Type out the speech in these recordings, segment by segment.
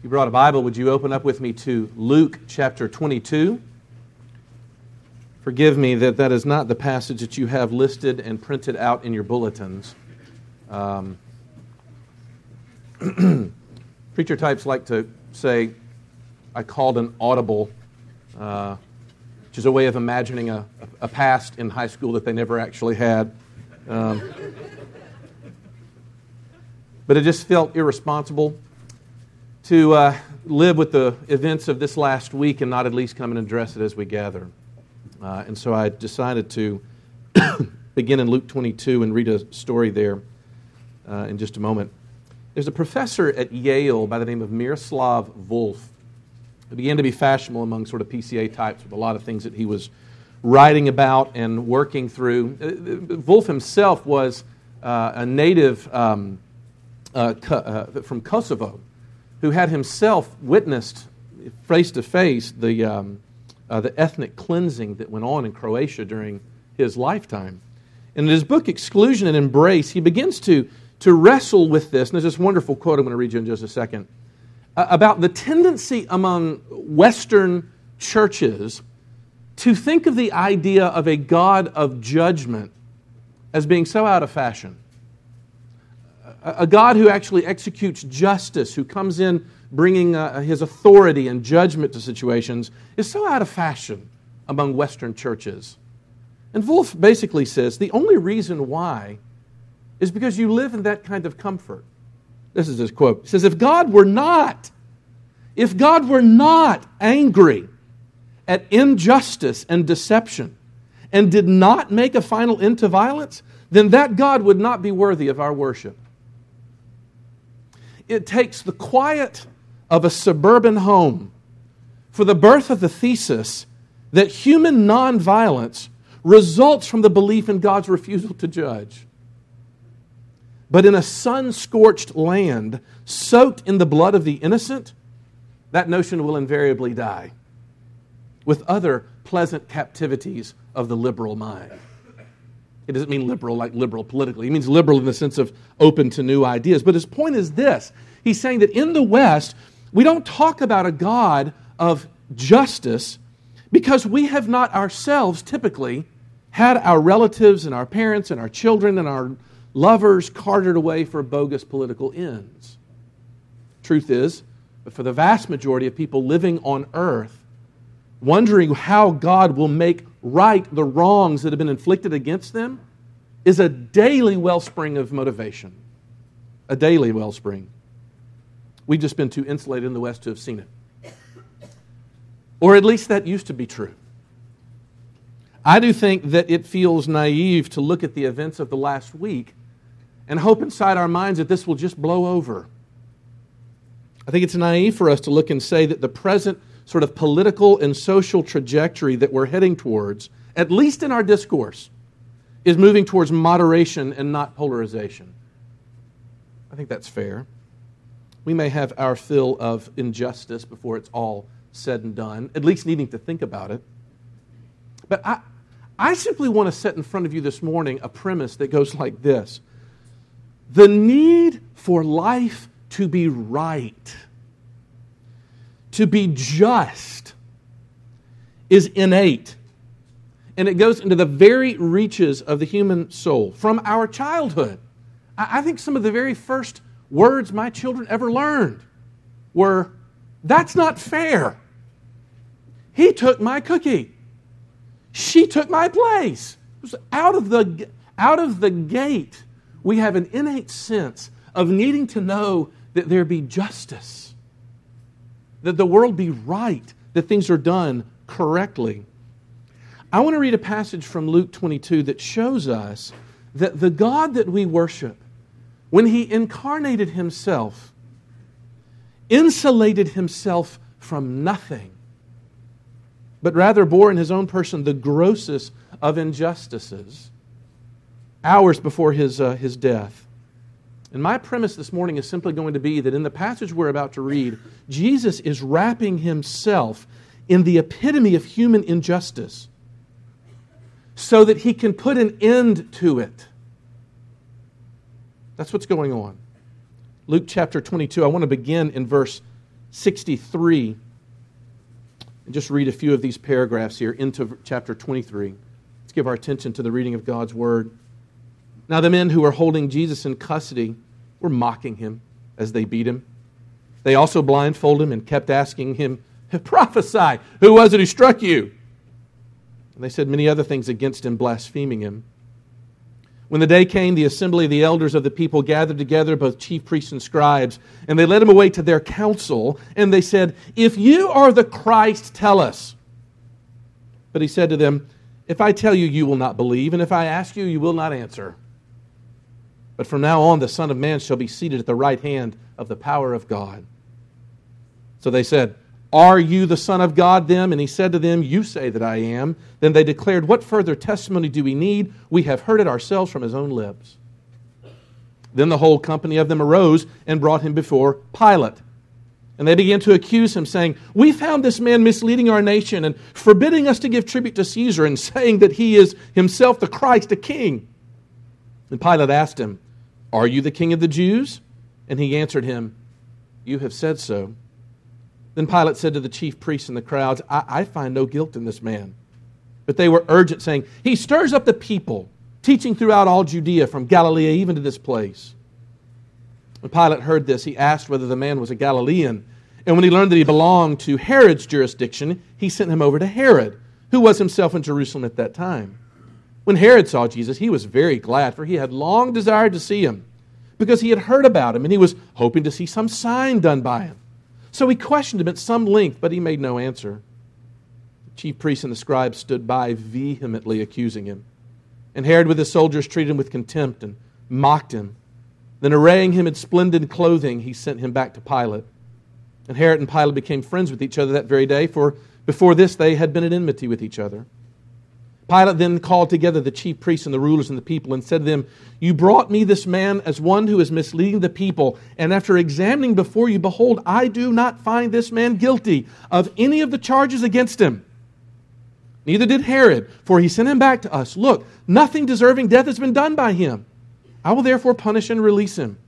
you brought a Bible, would you open up with me to Luke chapter 22? Forgive me that is not the passage that you have listed and printed out in your bulletins. Preacher types like to say, I called an audible, which is a way of imagining a past in high school that they never actually had. But it just felt irresponsible to live with the events of this last week and not at least come and address it as we gather. And so I decided to begin in Luke 22 and read a story there in just a moment. There's a professor at Yale by the name of Miroslav Volf. It began to be fashionable among sort of PCA types with a lot of things that he was writing about and working through. Volf himself was a native from Kosovo who had himself witnessed face-to-face the ethnic cleansing that went on in Croatia during his lifetime. And in his book, Exclusion and Embrace, he begins to wrestle with this. And there's this wonderful quote I'm going to read you in just a second about the tendency among Western churches to think of the idea of a God of judgment as being so out of fashion. A God who actually executes justice, who comes in bringing his authority and judgment to situations, is so out of fashion among Western churches. And Volf basically says the only reason why is because you live in that kind of comfort. This is his quote. He says, if God were not angry at injustice and deception and did not make a final end to violence, then that God would not be worthy of our worship. It takes the quiet of a suburban home for the birth of the thesis that human nonviolence results from the belief in God's refusal to judge. But in a sun-scorched land, soaked in the blood of the innocent, that notion will invariably die, with other pleasant captivities of the liberal mind. It doesn't mean liberal like liberal politically. It means liberal in the sense of open to new ideas. But his point is this. He's saying that in the West, we don't talk about a God of justice because we have not ourselves typically had our relatives and our parents and our children and our lovers carted away for bogus political ends. Truth is, but for the vast majority of people living on earth, wondering how God will make right the wrongs that have been inflicted against them is a daily wellspring of motivation. A daily wellspring. We've just been too insulated in the West to have seen it. Or at least that used to be true. I do think that it feels naive to look at the events of the last week and hope inside our minds that this will just blow over. I think it's naive for us to look and say that the present sort of political and social trajectory that we're heading towards, at least in our discourse, is moving towards moderation and not polarization. I think that's fair. We may have our fill of injustice before it's all said and done, at least needing to think about it. But I simply want to set in front of you this morning a premise that goes like this. The need for life to be right, to be just, is innate. And it goes into the very reaches of the human soul from our childhood. I think some of the very first words my children ever learned were, "That's not fair. He took my cookie. She took my place." It was out of the gate, we have an innate sense of needing to know that there be justice, that the world be right, that things are done correctly. I want to read a passage from Luke 22 that shows us that the God that we worship, when He incarnated Himself, insulated Himself from nothing, but rather bore in His own person the grossest of injustices, hours before His death. And my premise this morning is simply going to be that in the passage we're about to read, Jesus is wrapping Himself in the epitome of human injustice so that He can put an end to it. That's what's going on. Luke chapter 22, I want to begin in verse 63, and just read a few of these paragraphs here into chapter 23. Let's give our attention to the reading of God's Word. Now the men who were holding Jesus in custody were mocking him as they beat him. They also blindfolded him and kept asking him, "Prophesy, who was it who struck you?" And they said many other things against him, blaspheming him. When the day came, the assembly of the elders of the people gathered together, both chief priests and scribes, and they led him away to their council, and they said, "If you are the Christ, tell us." But he said to them, "If I tell you, you will not believe, and if I ask you, you will not answer. But from now on, the Son of Man shall be seated at the right hand of the power of God." So they said, "Are you the Son of God then?" And he said to them, "You say that I am." Then they declared, "What further testimony do we need? We have heard it ourselves from his own lips." Then the whole company of them arose and brought him before Pilate. And they began to accuse him, saying, "We found this man misleading our nation and forbidding us to give tribute to Caesar and saying that he is himself the Christ, a king." And Pilate asked him, "Are you the king of the Jews?" And he answered him, "You have said so." Then Pilate said to the chief priests and the crowds, I find no guilt in this man." But they were urgent, saying, "He stirs up the people, teaching throughout all Judea, from Galilee even to this place." When Pilate heard this, he asked whether the man was a Galilean. And when he learned that he belonged to Herod's jurisdiction, he sent him over to Herod, who was himself in Jerusalem at that time. When Herod saw Jesus, he was very glad, for he had long desired to see him, because he had heard about him, and he was hoping to see some sign done by him. So he questioned him at some length, but he made no answer. The chief priests and the scribes stood by, vehemently accusing him. And Herod with his soldiers treated him with contempt and mocked him. Then arraying him in splendid clothing, he sent him back to Pilate. And Herod and Pilate became friends with each other that very day, for before this they had been at enmity with each other. Pilate then called together the chief priests and the rulers and the people and said to them, "You brought me this man as one who is misleading the people, and after examining before you, behold, I do not find this man guilty of any of the charges against him. Neither did Herod, for he sent him back to us. Look, nothing deserving death has been done by him. I will therefore punish and release him."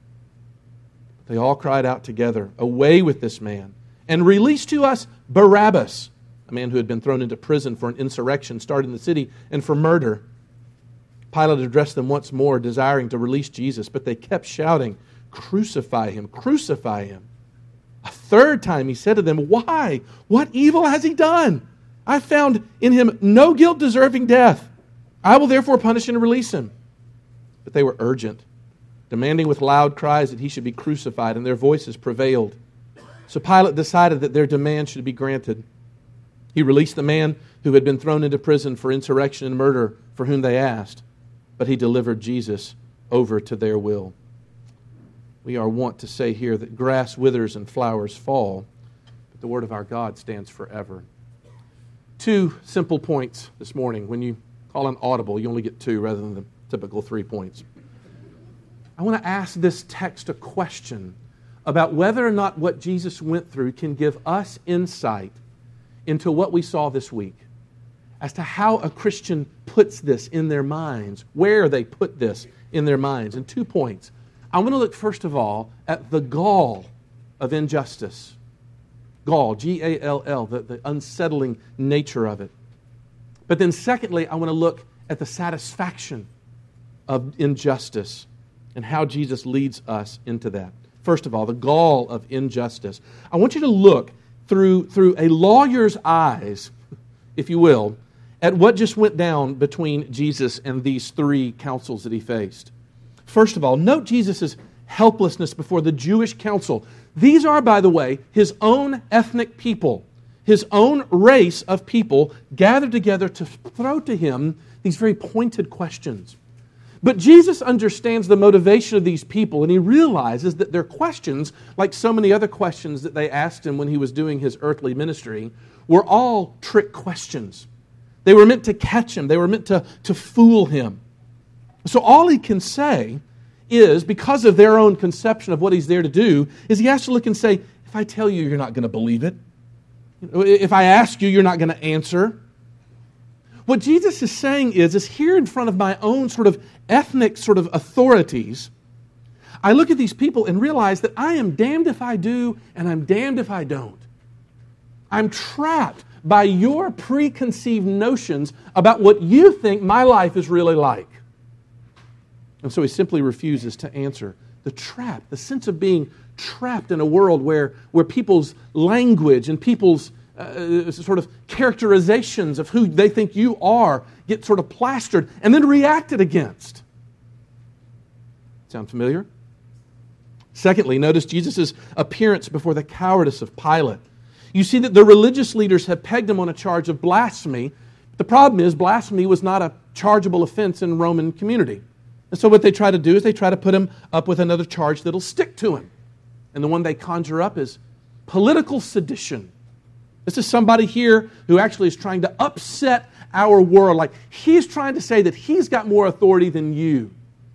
They all cried out together, "Away with this man, and release to us Barabbas," a man who had been thrown into prison for an insurrection started in the city and for murder. Pilate addressed them once more, desiring to release Jesus, but they kept shouting, "Crucify him, crucify him." A third time he said to them, "Why? What evil has he done? I found in him no guilt deserving death. I will therefore punish and release him." But they were urgent, demanding with loud cries that he should be crucified, and their voices prevailed. So Pilate decided that their demand should be granted. He released the man who had been thrown into prison for insurrection and murder, for whom they asked, but he delivered Jesus over to their will. We are wont to say here that grass withers and flowers fall, but the word of our God stands forever. 2 simple points this morning. When you call an audible, you only get 2 rather than the typical 3 points. I want to ask this text a question about whether or not what Jesus went through can give us insight into what we saw this week, as to how a Christian puts this in their minds, where they put this in their minds. And 2 points. I want to look first of all at the gall of injustice. Gall, G-A-L-L, the unsettling nature of it. But then secondly, I want to look at the satisfaction of injustice and how Jesus leads us into that. First of all, the gall of injustice. I want you to look through a lawyer's eyes, if you will, at what just went down between Jesus and these 3 councils that he faced. First of all, note Jesus' helplessness before the Jewish council. These are, by the way, his own ethnic people, his own race of people gathered together to throw to him these very pointed questions. But Jesus understands the motivation of these people, and he realizes that their questions, like so many other questions that they asked him when he was doing his earthly ministry, were all trick questions. They were meant to catch him. They were meant to fool him. So all he can say is, because of their own conception of what he's there to do, is he has to look and say, if I tell you, you're not going to believe it. If I ask you, you're not going to answer. What Jesus is saying is here in front of my own sort of ethnic sort of authorities, I look at these people and realize that I am damned if I do and I'm damned if I don't. I'm trapped by your preconceived notions about what you think my life is really like. And so he simply refuses to answer. The trap, the sense of being trapped in a world where people's language and people's sort of characterizations of who they think you are get sort of plastered and then reacted against. Sound familiar? Secondly, notice Jesus' appearance before the cowardice of Pilate. You see that the religious leaders have pegged him on a charge of blasphemy. The problem is blasphemy was not a chargeable offense in Roman community. And so what they try to do is they try to put him up with another charge that'll stick to him. And the one they conjure up is political sedition. This is somebody here who actually is trying to upset our world. Like he's trying to say that he's got more authority than you.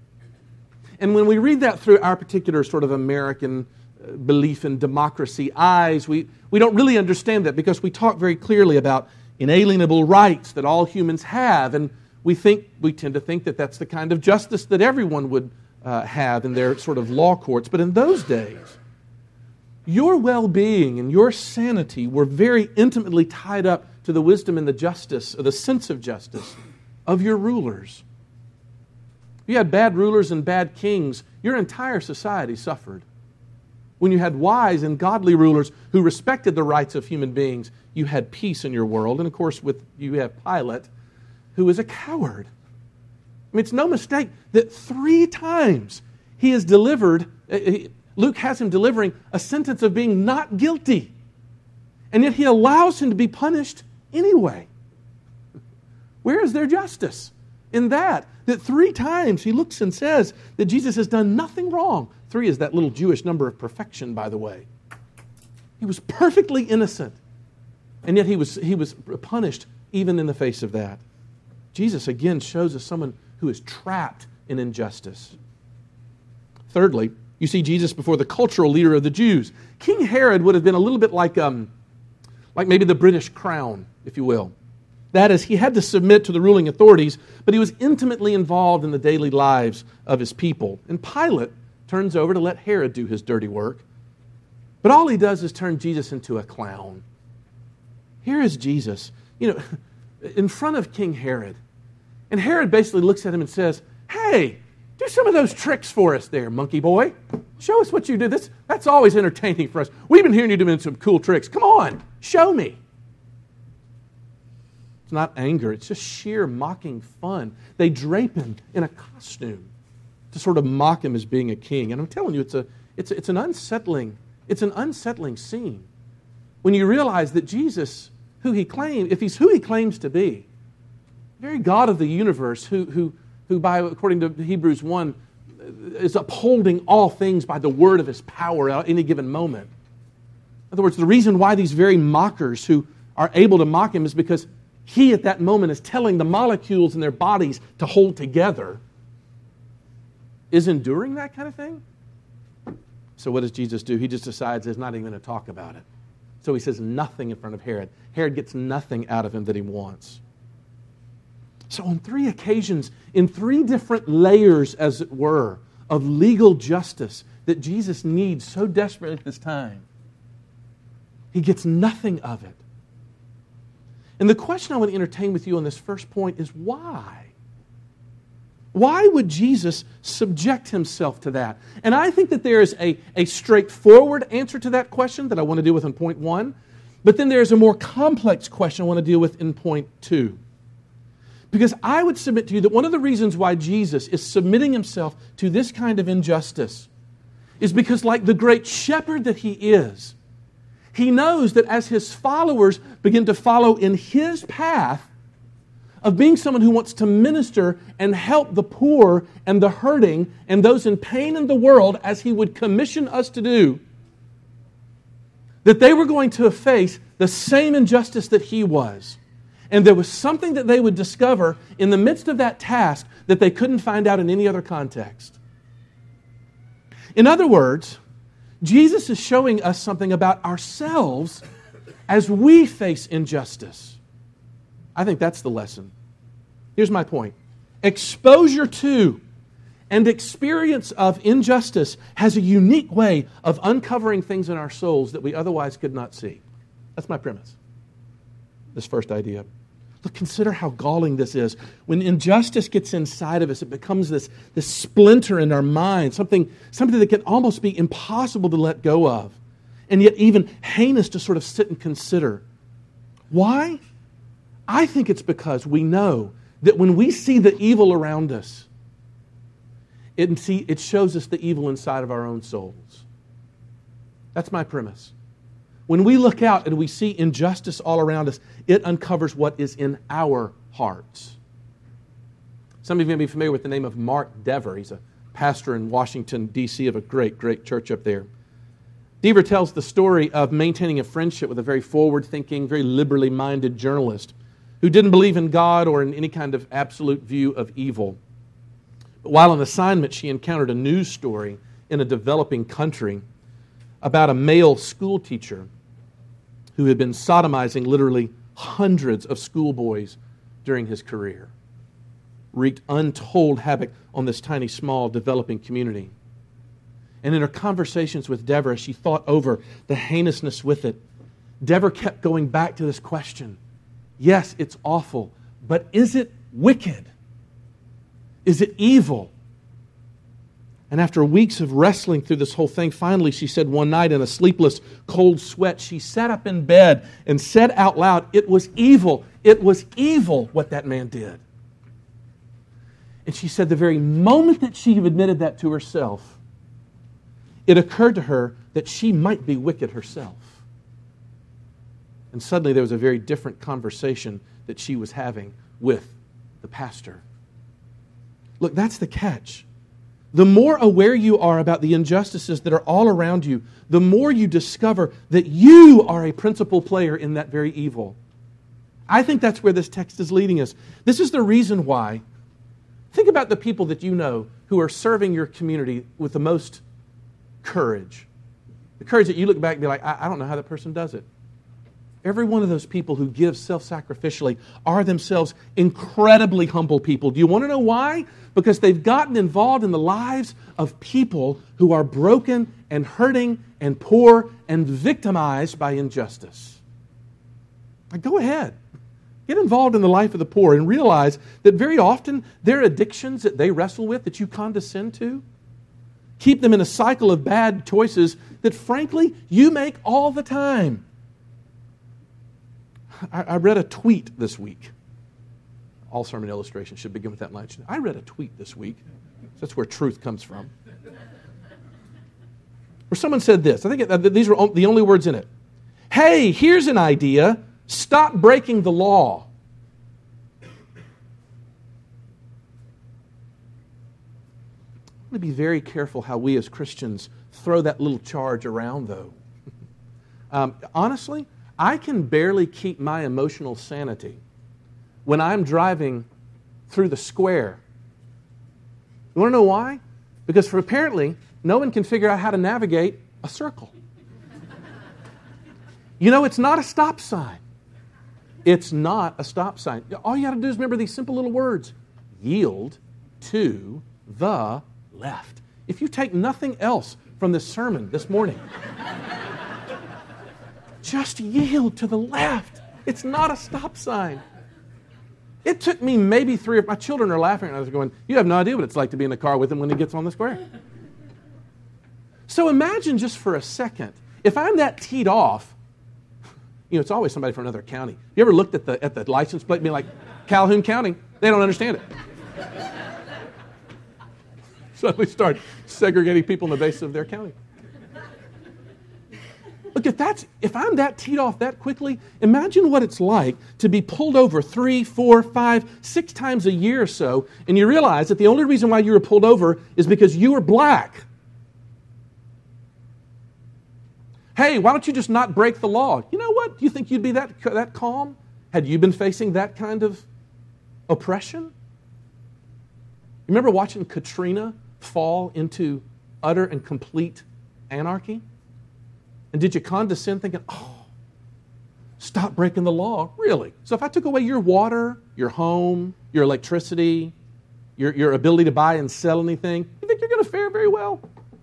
And when we read that through our particular sort of American belief in democracy eyes, we don't really understand that because we talk very clearly about inalienable rights that all humans have, and we tend to think that that's the kind of justice that everyone would have in their sort of law courts. But in those days, your well-being and your sanity were very intimately tied up to the wisdom and the justice, or the sense of justice, of your rulers. If you had bad rulers and bad kings, your entire society suffered. When you had wise and godly rulers who respected the rights of human beings, you had peace in your world. And of course, you have Pilate, who is a coward. I mean, it's no mistake that 3 times he is delivered, Luke has him delivering a sentence of being not guilty. And yet he allows him to be punished anyway. Where is their justice in that? That 3 times he looks and says that Jesus has done nothing wrong. 3 is that little Jewish number of perfection, by the way. He was perfectly innocent. And yet he was punished even in the face of that. Jesus again shows us someone who is trapped in injustice. Thirdly, you see Jesus before the cultural leader of the Jews. King Herod would have been a little bit like maybe the British crown, if you will. That is, he had to submit to the ruling authorities, but he was intimately involved in the daily lives of his people. And Pilate turns over to let Herod do his dirty work. But all he does is turn Jesus into a clown. Here is Jesus, in front of King Herod. And Herod basically looks at him and says, "Hey, do some of those tricks for us there, monkey boy. Show us what you do. That's always entertaining for us. We've been hearing you doing some cool tricks. Come on, show me." It's not anger. It's just sheer mocking fun. They drape him in a costume to sort of mock him as being a king. And I'm telling you, it's an unsettling scene when you realize that Jesus, if he's who he claims to be, the very God of the universe, who according to Hebrews 1, is upholding all things by the word of his power at any given moment. In other words, the reason why these very mockers who are able to mock him is because he at that moment is telling the molecules in their bodies to hold together, is enduring that kind of thing. So what does Jesus do? He just decides he's not even going to talk about it. So he says nothing in front of Herod. Herod gets nothing out of him that he wants. So on 3 occasions, in 3 different layers, as it were, of legal justice that Jesus needs so desperately at this time, he gets nothing of it. And the question I want to entertain with you on this first point is why? Why would Jesus subject himself to that? And I think that there is a straightforward answer to that question that I want to deal with in point 1, but then there's a more complex question I want to deal with in point 2. Because I would submit to you that one of the reasons why Jesus is submitting himself to this kind of injustice is because, like the great shepherd that he is, he knows that as his followers begin to follow in his path of being someone who wants to minister and help the poor and the hurting and those in pain in the world, as he would commission us to do, that they were going to face the same injustice that he was. And there was something that they would discover in the midst of that task that they couldn't find out in any other context. In other words, Jesus is showing us something about ourselves as we face injustice. I think that's the lesson. Here's my point. Exposure to and experience of injustice has a unique way of uncovering things in our souls that we otherwise could not see. That's my premise. This first idea. Look, consider how galling this is. When injustice gets inside of us, it becomes this splinter in our mind, something that can almost be impossible to let go of, and yet even heinous to sort of sit and consider. Why? I think it's because we know that when we see the evil around us, it shows us the evil inside of our own souls. That's my premise. When we look out and we see injustice all around us, it uncovers what is in our hearts. Some of you may be familiar with the name of Mark Dever. He's a pastor in Washington, D.C. of a great, great church up there. Dever tells the story of maintaining a friendship with a very forward-thinking, very liberally minded journalist who didn't believe in God or in any kind of absolute view of evil. But while on assignment, she encountered a news story in a developing country about a male school teacher who had been sodomizing literally hundreds of schoolboys during his career. Wreaked untold havoc on this tiny, small, developing community. And in her conversations with Dever, as she thought over the heinousness with it, Dever kept going back to this question. Yes, it's awful, but is it wicked? Is it evil? And after weeks of wrestling through this whole thing, finally she said one night in a sleepless, cold sweat, she sat up in bed and said out loud, it was evil. It was evil what that man did. And she said the very moment that she admitted that to herself, it occurred to her that she might be wicked herself. And suddenly there was a very different conversation that she was having with the pastor. Look, that's the catch. The more aware you are about the injustices that are all around you, the more you discover that you are a principal player in that very evil. I think that's where this text is leading us. This is the reason why. Think about the people that you know who are serving your community with the most courage. The courage that you look back and be like, I don't know how that person does it. Every one of those people who give self-sacrificially are themselves incredibly humble people. Do you want to know why? Because they've gotten involved in the lives of people who are broken and hurting and poor and victimized by injustice. Now, go ahead. Get involved in the life of the poor and realize that very often their addictions that they wrestle with, that you condescend to, keep them in a cycle of bad choices that, frankly, you make all the time. I read a tweet this week. All sermon illustrations should begin with that line. I read a tweet this week. That's where truth comes from. Where someone said this. I think these were the only words in it. Hey, here's an idea. Stop breaking the law. I want to be very careful how we as Christians throw that little charge around, though. Honestly, I can barely keep my emotional sanity when I'm driving through the square. You want to know why? Because apparently, no one can figure out how to navigate a circle. You know, it's not a stop sign. It's not a stop sign. All you got to do is remember these simple little words. Yield to the left. If you take nothing else from this sermon this morning, just yield to the left. It's not a stop sign. It took me maybe my children are laughing and I was going, you have no idea what it's like to be in a car with him when he gets on the square. So imagine just for a second, if I'm that teed off, you know, it's always somebody from another county. You ever looked at the license plate and be like, Calhoun County? They don't understand it. Suddenly start segregating people on the basis of their county. Look, if I'm that teed off that quickly, imagine what it's like to be pulled over 3, 4, 5, 6 times a year or so, and you realize that the only reason why you were pulled over is because you were black. Hey, why don't you just not break the law? You know what? Do you think you'd be that calm had you been facing that kind of oppression? You remember watching Katrina fall into utter and complete anarchy? And did you condescend thinking, oh, stop breaking the law? Really? So if I took away your water, your home, your electricity, your ability to buy and sell anything, you think you're going to fare very well?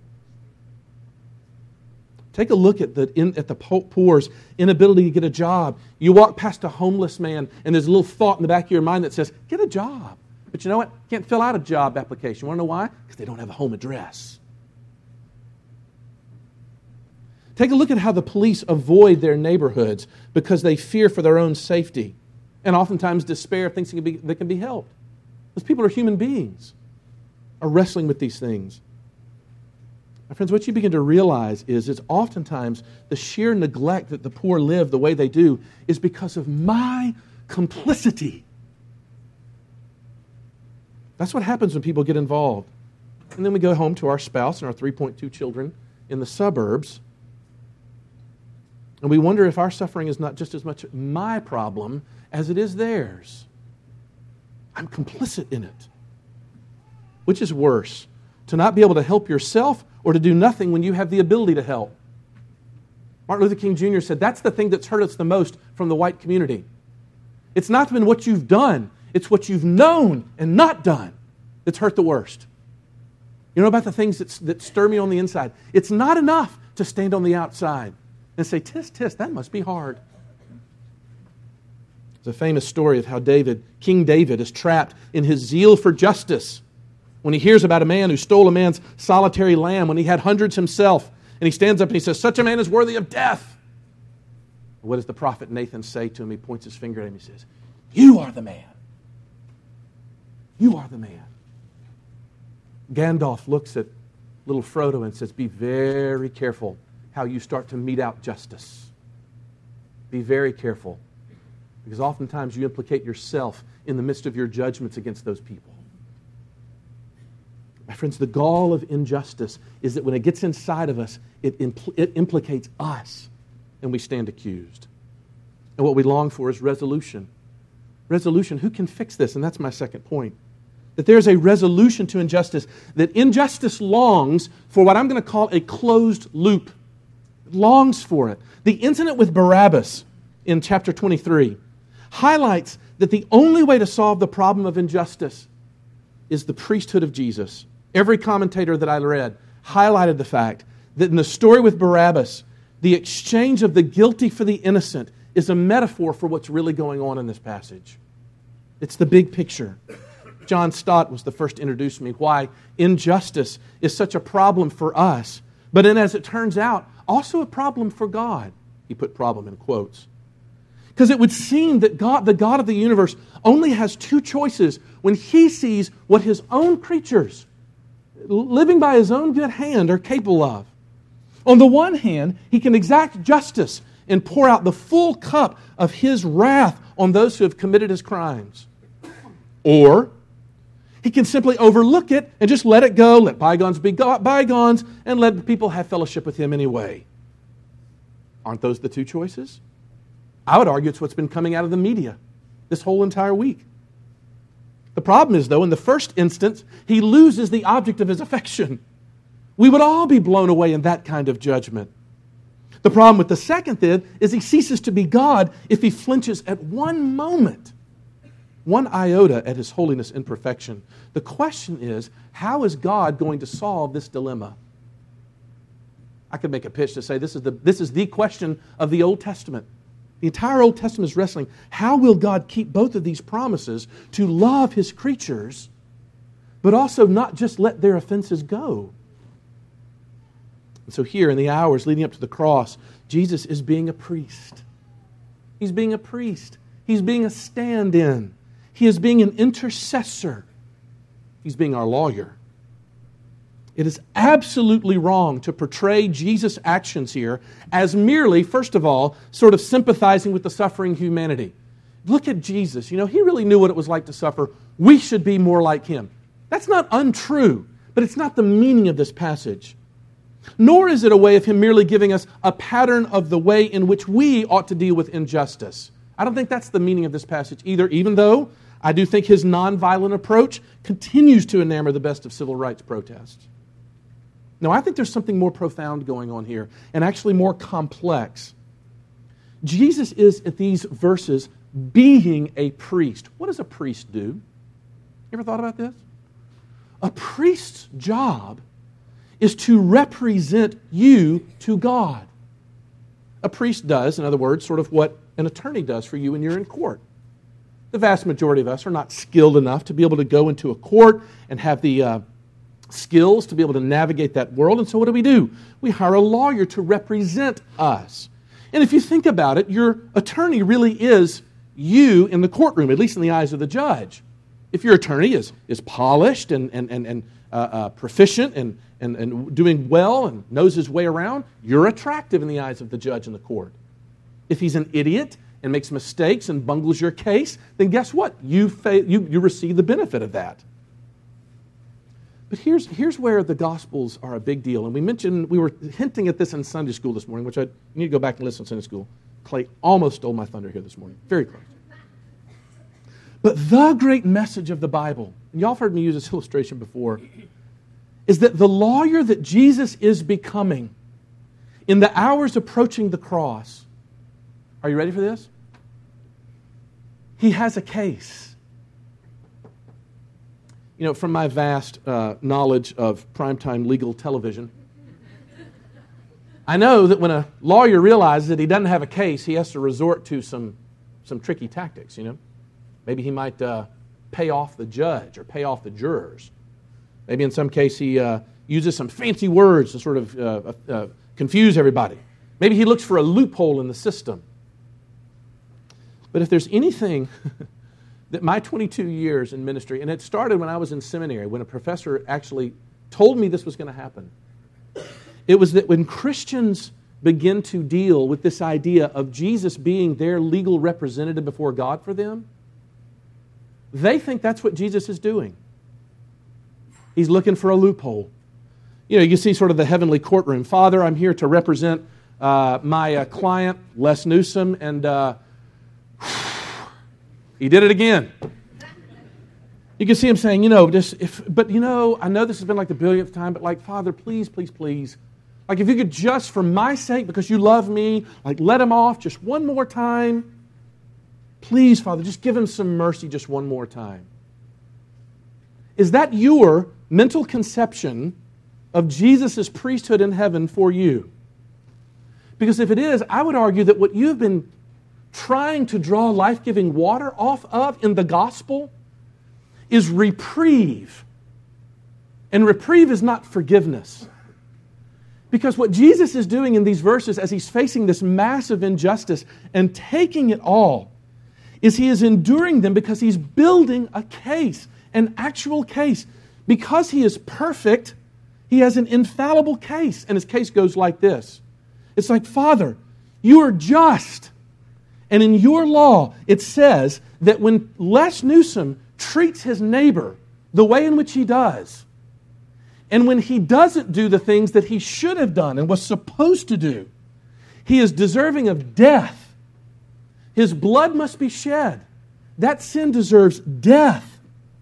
Take a look at the poor's inability to get a job. You walk past a homeless man, and there's a little thought in the back of your mind that says, get a job. But you know what? You can't fill out a job application. You want to know why? Because they don't have a home address. Take a look at how the police avoid their neighborhoods because they fear for their own safety and oftentimes despair of things that can be helped. Those people are human beings, are wrestling with these things. My friends, what you begin to realize is oftentimes the sheer neglect that the poor live the way they do is because of my complicity. That's what happens when people get involved. And then we go home to our spouse and our 3.2 children in the suburbs, and we wonder if our suffering is not just as much my problem as it is theirs. I'm complicit in it. Which is worse, to not be able to help yourself or to do nothing when you have the ability to help? Martin Luther King Jr. said, that's the thing that's hurt us the most from the white community. It's not been what you've done, it's what you've known and not done that's hurt the worst. You know about the things that stir me on the inside? It's not enough to stand on the outside and say, tisk, tisk, that must be hard. There's a famous story of how King David is trapped in his zeal for justice when he hears about a man who stole a man's solitary lamb when he had hundreds himself. And he stands up and he says, such a man is worthy of death. What does the prophet Nathan say to him? He points his finger at him and he says, you are the man. You are the man. Gandalf looks at little Frodo and says, be very careful how you start to mete out justice. Be very careful, because oftentimes you implicate yourself in the midst of your judgments against those people. My friends, the gall of injustice is that when it gets inside of us, it implicates us, and we stand accused. And what we long for is resolution. Resolution, who can fix this? And that's my second point. That there's a resolution to injustice, that injustice longs for what I'm going to call a closed loop. It longs for it. The incident with Barabbas in chapter 23 highlights that the only way to solve the problem of injustice is the priesthood of Jesus. Every commentator that I read highlighted the fact that in the story with Barabbas, the exchange of the guilty for the innocent is a metaphor for what's really going on in this passage. It's the big picture. John Stott was the first to introduce me why injustice is such a problem for us, but then as it turns out, also a problem for God. He put problem in quotes. Because it would seem that God, the God of the universe, only has two choices when He sees what His own creatures, living by His own good hand, are capable of. On the one hand, He can exact justice and pour out the full cup of His wrath on those who have committed His crimes. Or He can simply overlook it and just let it go, let bygones be bygones, and let people have fellowship with Him anyway. Aren't those the two choices? I would argue it's what's been coming out of the media this whole entire week. The problem is, though, in the first instance, He loses the object of His affection. We would all be blown away in that kind of judgment. The problem with the second, then, is He ceases to be God if He flinches at one moment, one iota at His holiness and perfection. The question is, how is God going to solve this dilemma? I could make a pitch to say this is the question of the Old Testament. The entire Old Testament is wrestling. How will God keep both of these promises to love His creatures, but also not just let their offenses go? And so here in the hours leading up to the cross, Jesus is being a priest. He's being a priest. He's being a stand-in. He is being an intercessor. He's being our lawyer. It is absolutely wrong to portray Jesus' actions here as merely, first of all, sort of sympathizing with the suffering humanity. Look at Jesus. He really knew what it was like to suffer. We should be more like Him. That's not untrue, but it's not the meaning of this passage. Nor is it a way of Him merely giving us a pattern of the way in which we ought to deal with injustice. I don't think that's the meaning of this passage either, even though I do think His nonviolent approach continues to enamor the best of civil rights protests. No, I think there's something more profound going on here, and actually more complex. Jesus is, at these verses, being a priest. What does a priest do? You ever thought about this? A priest's job is to represent you to God. A priest does, in other words, sort of what an attorney does for you when you're in court. The vast majority of us are not skilled enough to be able to go into a court and have the skills to be able to navigate that world. And so what do? We hire a lawyer to represent us. And if you think about it, your attorney really is you in the courtroom, at least in the eyes of the judge. If your attorney is polished and proficient and doing well and knows his way around, you're attractive in the eyes of the judge in the court. If he's an idiot and makes mistakes and bungles your case, then guess what? You receive the benefit of that. But here's where the Gospels are a big deal. And we were hinting at this in Sunday school this morning, which you need to go back and listen to Sunday school. Clay almost stole my thunder here this morning. Very close. But the great message of the Bible, and y'all have heard me use this illustration before, is that the lawyer that Jesus is becoming in the hours approaching the cross, are you ready for this? He has a case. You know, from my vast knowledge of primetime legal television, I know that when a lawyer realizes that he doesn't have a case, he has to resort to some tricky tactics, you know. Maybe he might pay off the judge or pay off the jurors. Maybe in some case he uses some fancy words to sort of confuse everybody. Maybe he looks for a loophole in the system. But if there's anything that my 22 years in ministry, and it started when I was in seminary, when a professor actually told me this was going to happen, it was that when Christians begin to deal with this idea of Jesus being their legal representative before God for them, they think that's what Jesus is doing. He's looking for a loophole. You know, you see sort of the heavenly courtroom. Father, I'm here to represent my client, Les Newsom, and he did it again. You can see him saying, I know this has been like the billionth time, but like, Father, please, please, please. Like, if you could just, for my sake, because you love me, like, let him off just one more time. Please, Father, just give him some mercy just one more time. Is that your mental conception of Jesus' priesthood in heaven for you? Because if it is, I would argue that what you've been trying to draw life-giving water off of in the gospel is reprieve. And reprieve is not forgiveness. Because what Jesus is doing in these verses as he's facing this massive injustice and taking it all is he is enduring them because he's building a case, an actual case. Because he is perfect, he has an infallible case. And his case goes like this. It's like, Father, you are just. And in your law, it says that when Les Newsom treats his neighbor the way in which he does, and when he doesn't do the things that he should have done and was supposed to do, he is deserving of death. His blood must be shed. That sin deserves death.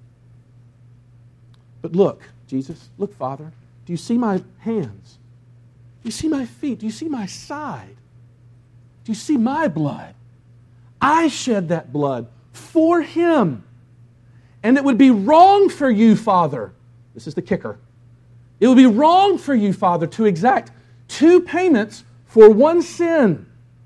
But look, Jesus, look, Father, do you see my hands? Do you see my feet? Do you see my side? Do you see my blood? I shed that blood for him. And it would be wrong for you, Father. This is the kicker. It would be wrong for you, Father, to exact 2 payments for one sin.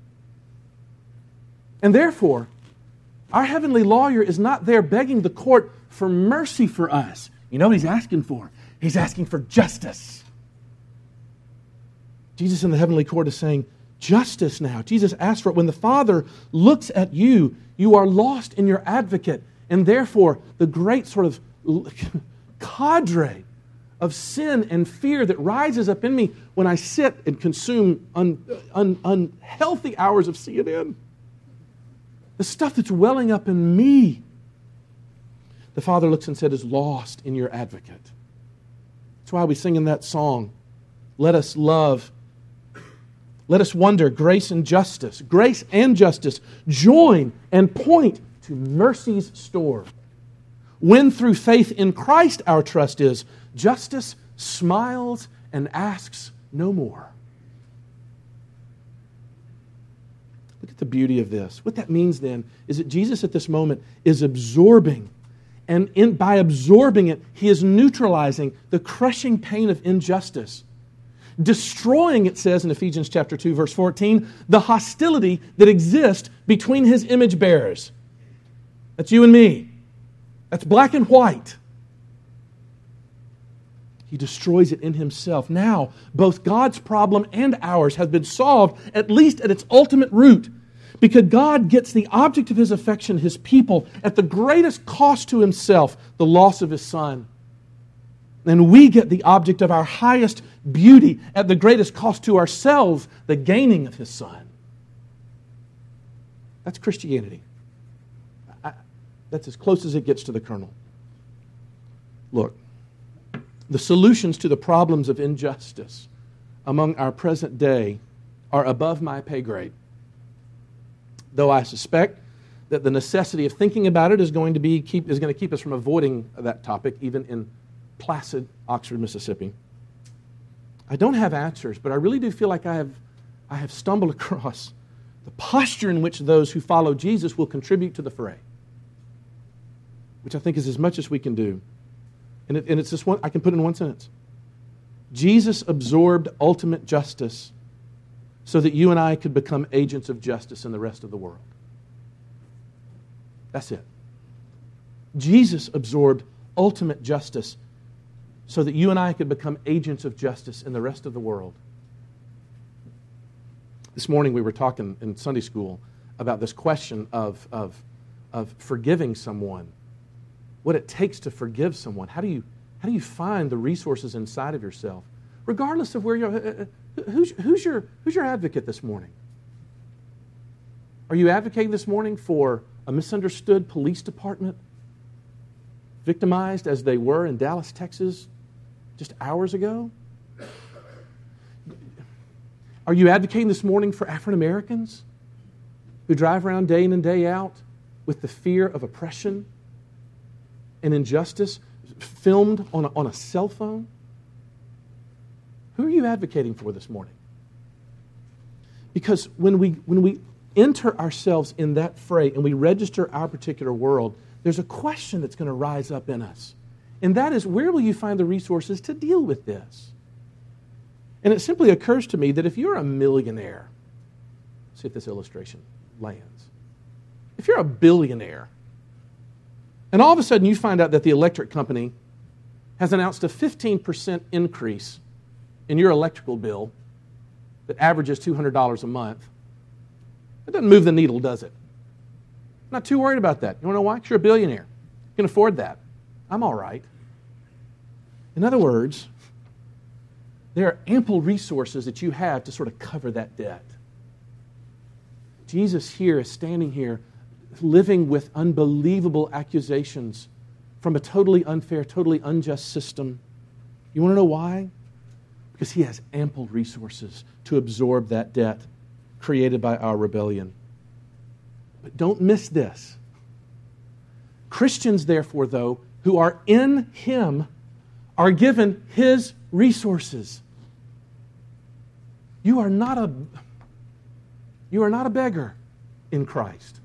And therefore, our heavenly lawyer is not there begging the court for mercy for us. You know what he's asking for? He's asking for justice. Jesus in the heavenly court is saying, justice now. Jesus asked for it. When the Father looks at you, you are lost in your advocate. And therefore, the great sort of cadre of sin and fear that rises up in me when I sit and consume unhealthy hours of CNN. The stuff that's welling up in me, the Father looks and said, is lost in your advocate. That's why we sing in that song, let us love, let us wonder, grace and justice join and point to mercy's store. When through faith in Christ our trust is, justice smiles and asks no more. Look at the beauty of this. What that means then is that Jesus at this moment is absorbing And by absorbing it, he is neutralizing the crushing pain of injustice. Destroying, it says in Ephesians chapter 2, verse 14, the hostility that exists between his image bearers. That's you and me. That's black and white. He destroys it in himself. Now, both God's problem and ours has been solved, at least at its ultimate root, because God gets the object of his affection, his people, at the greatest cost to himself, the loss of his Son. And we get the object of our highest beauty at the greatest cost to ourselves, the gaining of his Son. That's Christianity. That's as close as it gets to the kernel. Look, the solutions to the problems of injustice among our present day are above my pay grade. Though I suspect that the necessity of thinking about it is going to keep us from avoiding that topic, even in placid Oxford, Mississippi. I don't have answers, but I really do feel like I have stumbled across the posture in which those who follow Jesus will contribute to the fray, which I think is as much as we can do. And it's just one, I can put it in one sentence. Jesus absorbed ultimate justice so that you and I could become agents of justice in the rest of the world. That's it. Jesus absorbed ultimate justice so that you and I could become agents of justice in the rest of the world. This morning we were talking in Sunday school about this question of forgiving someone. What it takes to forgive someone. How do you find the resources inside of yourself, regardless of where you're? Who's your advocate this morning? Are you advocating this morning for a misunderstood police department, victimized as they were in Dallas, Texas, just hours ago? Are you advocating this morning for African Americans who drive around day in and day out with the fear of oppression and injustice filmed on a cell phone? Who are you advocating for this morning? Because when we enter ourselves in that fray and we register our particular world, there's a question that's going to rise up in us. And that is, where will you find the resources to deal with this? And it simply occurs to me that if you're a millionaire, see if this illustration lands. If you're a billionaire, and all of a sudden you find out that the electric company has announced a 15% increase in your electrical bill that averages $200 a month, it doesn't move the needle, does it? I'm not too worried about that. You want to know why? Because you're a billionaire. You can afford that. I'm all right. In other words, there are ample resources that you have to sort of cover that debt. Jesus here is standing here living with unbelievable accusations from a totally unfair, totally unjust system. You want to know why? Because he has ample resources to absorb that debt created by our rebellion. But don't miss this. Christians, therefore, though, who are in him are given his resources. You are not a beggar in Christ.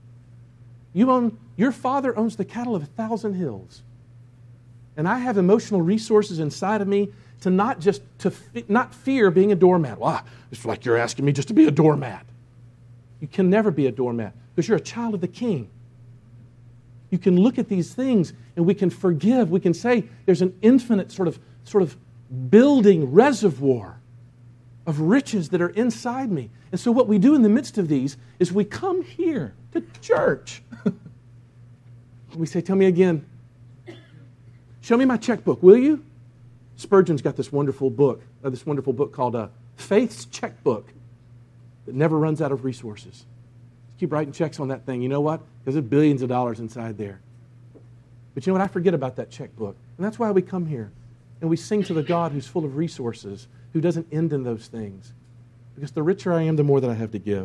Your Father owns the cattle of 1,000 hills. And I have emotional resources inside of me to not fear being a doormat. Well, it's like you're asking me just to be a doormat. You can never be a doormat because you're a child of the King. You can look at these things and we can forgive. We can say there's an infinite sort of building reservoir of riches that are inside me. And so what we do in the midst of these is we come here to church. We say, tell me again. Show me my checkbook, will you? Spurgeon's got this wonderful book called Faith's Checkbook that never runs out of resources. Keep writing checks on that thing. You know what? There's billions of dollars inside there. But you know what? I forget about that checkbook. And that's why we come here. And we sing to the God who's full of resources, who doesn't end in those things. Because the richer I am, the more that I have to give.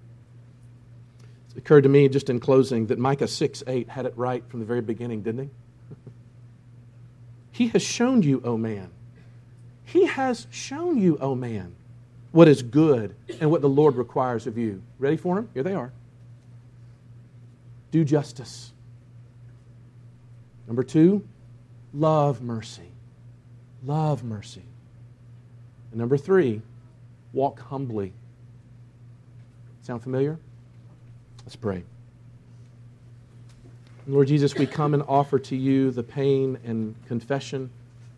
It occurred to me, just in closing, that Micah 6:8 had it right from the very beginning, didn't he? He has shown you, O man. He has shown you, O man, what is good and what the Lord requires of you. Ready for them? Here they are. Do justice. Number 2, love mercy. Love mercy. And number 3, walk humbly. Sound familiar? Let's pray. Lord Jesus, we come and offer to you the pain and confession.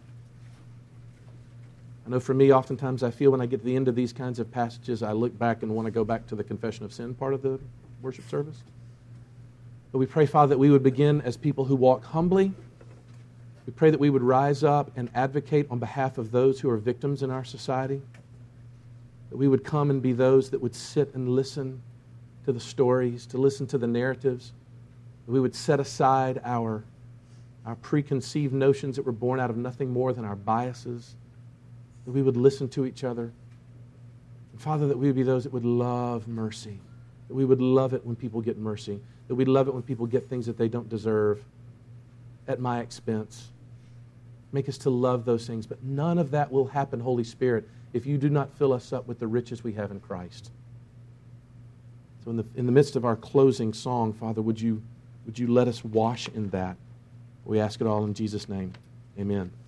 I know for me, oftentimes I feel when I get to the end of these kinds of passages, I look back and want to go back to the confession of sin part of the worship service. But we pray, Father, that we would begin as people who walk humbly. We pray that we would rise up and advocate on behalf of those who are victims in our society. That we would come and be those that would sit and listen to the stories, to listen to the narratives. That we would set aside our preconceived notions that were born out of nothing more than our biases. That we would listen to each other. And Father, that we would be those that would love mercy. That we would love it when people get mercy. That we'd love it when people get things that they don't deserve at my expense. Make us to love those things. But none of that will happen, Holy Spirit, if you do not fill us up with the riches we have in Christ. So in the midst of our closing song, Father, would you let us wash in that? We ask it all in Jesus' name. Amen.